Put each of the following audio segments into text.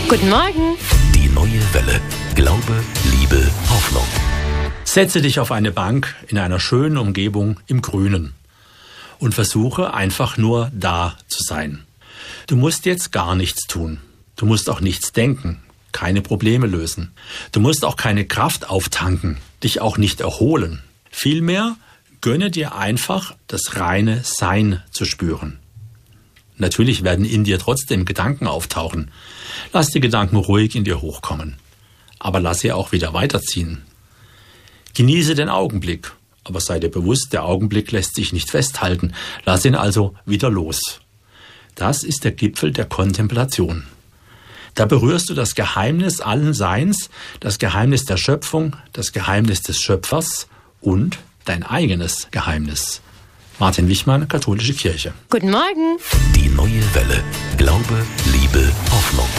Guten Morgen. Die neue Welle. Glaube, Liebe, Hoffnung. Setze dich auf eine Bank in einer schönen Umgebung im Grünen und versuche einfach nur da zu sein. Du musst jetzt gar nichts tun. Du musst auch nichts denken, keine Probleme lösen. Du musst auch keine Kraft auftanken, dich auch nicht erholen. Vielmehr gönne dir einfach das reine Sein zu spüren. Natürlich werden in dir trotzdem Gedanken auftauchen. Lass die Gedanken ruhig in dir hochkommen. Aber lass sie auch wieder weiterziehen. Genieße den Augenblick, aber sei dir bewusst, der Augenblick lässt sich nicht festhalten. Lass ihn also wieder los. Das ist der Gipfel der Kontemplation. Da berührst du das Geheimnis allen Seins, das Geheimnis der Schöpfung, das Geheimnis des Schöpfers und dein eigenes Geheimnis. Martin Wichmann, Katholische Kirche. Guten Morgen. Die neue Welle. Glaube, Liebe, Hoffnung.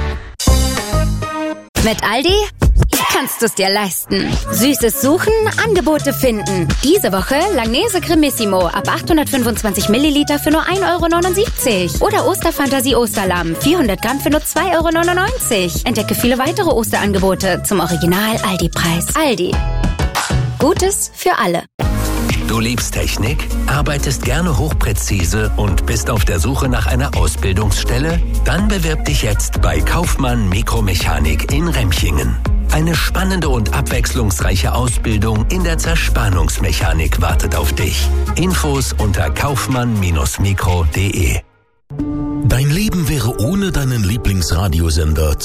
Mit Aldi kannst du es dir leisten. Süßes suchen, Angebote finden. Diese Woche Langnese Cremissimo ab 825 Milliliter für nur 1,79 €. Oder Osterfantasie Osterlamm 400 Gramm für nur 2,99 €. Entdecke viele weitere Osterangebote zum Original Aldi-Preis. Aldi. Gutes für alle. Du liebst Technik, arbeitest gerne hochpräzise und bist auf der Suche nach einer Ausbildungsstelle? Dann bewirb dich jetzt bei Kaufmann Mikromechanik in Remchingen. Eine spannende und abwechslungsreiche Ausbildung in der Zerspannungsmechanik wartet auf dich. Infos unter kaufmann-mikro.de. Dein Leben wäre ohne deinen Lieblingsradiosender